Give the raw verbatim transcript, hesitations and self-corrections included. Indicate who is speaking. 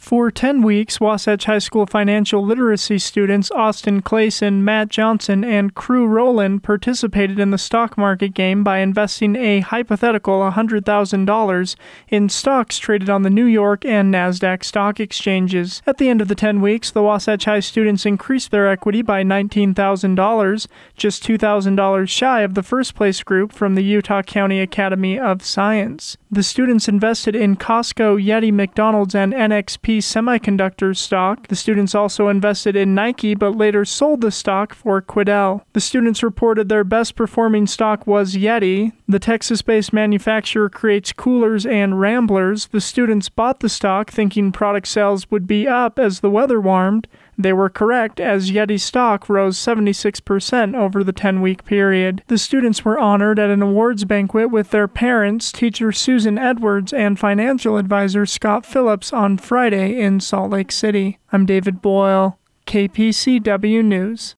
Speaker 1: For ten weeks, Wasatch High School financial literacy students Austin Clayson, Matt Johnson, and Crew Rowland participated in the stock market game by investing a hypothetical one hundred thousand dollars in stocks traded on the New York and NASDAQ stock exchanges. At the end of the ten weeks, the Wasatch High students increased their equity by nineteen thousand dollars, just two thousand dollars shy of the first-place group from the Utah County Academy of Science. The students invested in Costco, Yeti, McDonald's, and N X P Semiconductors stock. The students also invested in Nike, but later sold the stock for Quidel. The students reported their best-performing stock was Yeti. The Texas-based manufacturer creates coolers and ramblers. The students bought the stock thinking product sales would be up as the weather warmed. They were correct, as Yeti stock rose seventy-six percent over the ten-week period. The students were honored at an awards banquet with their parents, teacher Susan Edwards, and financial advisor Scott Phillips on Friday in Salt Lake City. I'm David Boyle, K P C W News.